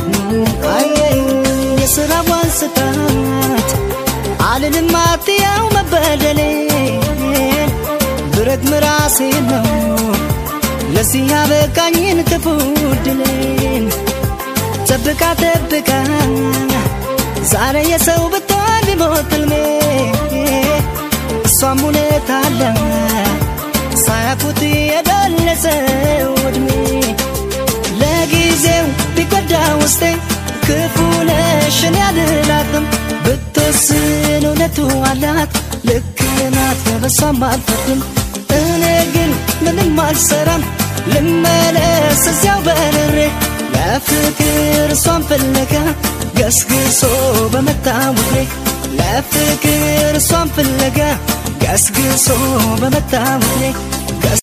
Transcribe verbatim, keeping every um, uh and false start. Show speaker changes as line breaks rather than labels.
አይ የስራዋን ስታት አልልም አትያው መበደሌ ብረት ምራሴ ነው ለዚህ ያበቃኝን ክፉ ድሌን ተብቃ ተብቃ ዛሬ የሰው ብትሆን ቢሞት ሕልሜ እሷም ሁኔታ አለ ሳያፉት የደለሰው ዕድሜ ለጊዜው ቢጎዳ ውስጤ ክፉ ነሽን ያልላትም ብትወስን እውነቱ አላት ልክ ናት በሷም አልፈርድም እኔ ግን ምንም አልሰራም ልመለስ እዚያው በርሬ ለፍቅር እሷን ፍለጋ ገስግሶ በመጣው እግሬ ለፍቅር እሷን ፍለጋ ገስግሶ በመጣው እግሬ